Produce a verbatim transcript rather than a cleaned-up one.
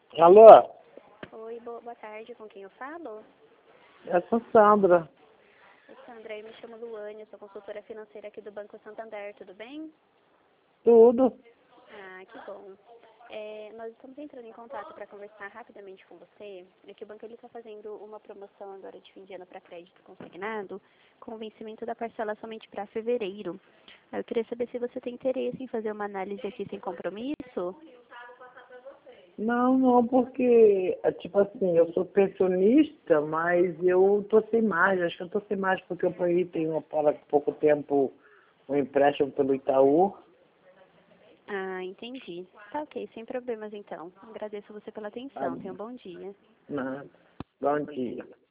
Alô? Oi, boa, boa tarde. Com quem eu falo? Essa é Sandra. Oi, Sandra, eu me chamo Luane, eu sou consultora financeira aqui do Banco Santander, tudo bem? Tudo. Ah, que bom. É, nós estamos entrando em contato para conversar rapidamente com você. É que o banco está fazendo uma promoção agora de fim de ano para crédito consignado, com o vencimento da parcela somente para fevereiro. Eu queria saber se você tem interesse em fazer uma análise aqui sem compromisso. Não, não, porque, é, tipo assim, eu sou pensionista, mas eu tô sem mais. Acho que eu tô sem mais porque eu peguei tem uma para pouco tempo um empréstimo pelo Itaú. Ah, entendi. Tá ok, sem problemas então. Agradeço você pela Tá atenção. Tenha bom. um bom dia. Nada. Bom dia.